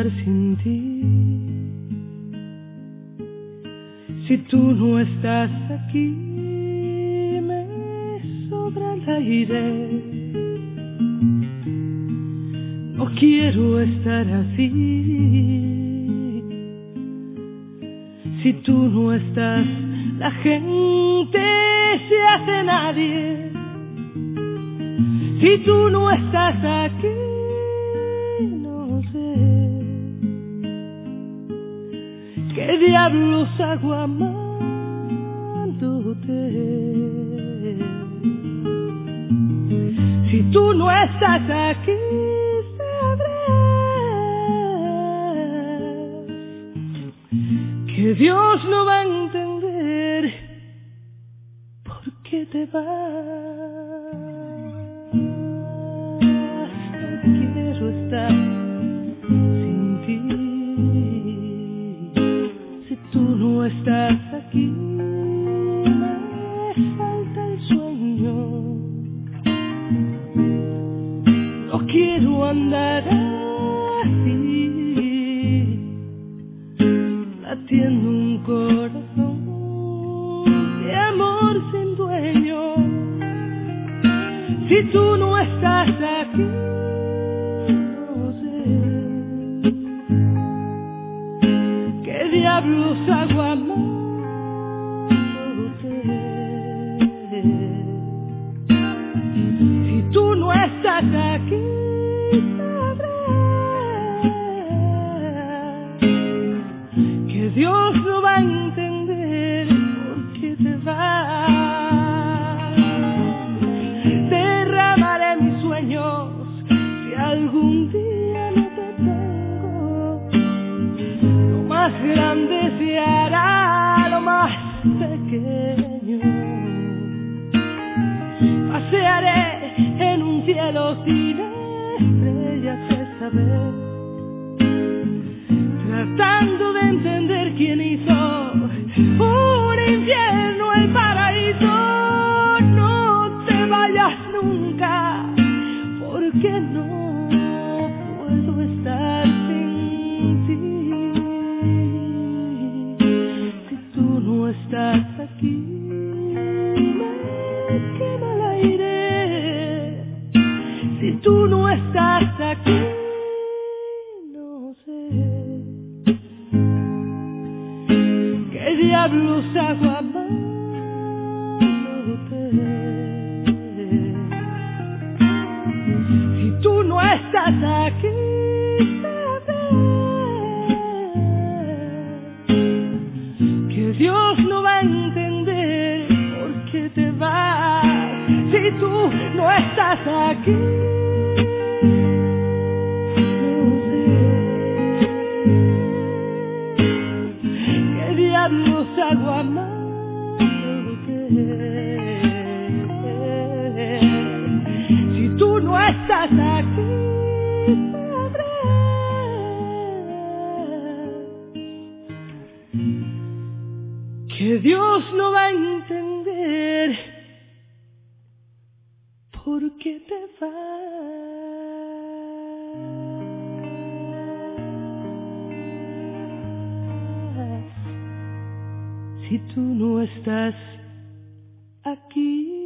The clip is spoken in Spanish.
estar sin ti. Si tú no estás aquí, me sobra el aire. No quiero estar así. Si tú no estás, la gente se hace nadie. Si tú no estás aquí, no sé qué diablos hago amándote. Si tú no estás aquí, que Dios no va a entender por qué te vas. No quiero estar sin ti. Si tú no estás aquí, me falta el sueño. No quiero andar así, latiendo un corazón de amor sin dueño. Si tú no estás aquí, no sé qué diablos hago amándote. Si tú no estás aquí, Dios no va a entender por qué te vas. Derramaré mis sueños si algún día no te tengo. Lo más grande se hará lo más pequeño. Pasearé en un cielo sin estrellas esta vez, tratando de entender quién hizo un infierno el paraíso. No te vayas nunca, porque no puedo estar sin ti. Si tú no estás aquí, me quema el aire. Si tú no estás aquí, ¿qué diablos hago amándote? Si tú no estás aquí, sabes que Dios no va a entender por qué te vas. Si tú no estás aquí, diablos hago amándote. Si tú no estás aquí, sabrás que Dios no va a entender por qué te vas. Si tú no estás aquí.